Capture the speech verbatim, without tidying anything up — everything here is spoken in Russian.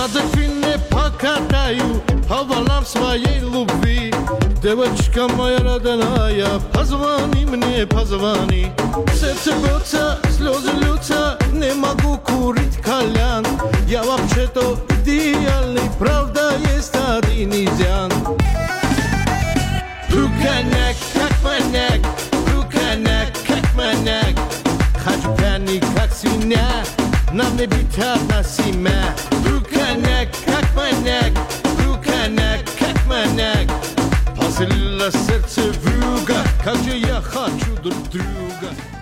Надо финне покатаю по волнам своей любви. Девочка моя родная, позвони мне, позвони. Сердце бьется, слезы льются, не могу курить кальян. Я вообще-то идеальный, правда есть один изъян. Руканяк, как маньяк, руканяк, как маньяк. Хочу пьяный, как свинья, нам не быть одна семья. Руканяк, как маньяк, руканяк, как маньяк. Поселила сердце вьюга, как же я хочу друг друга.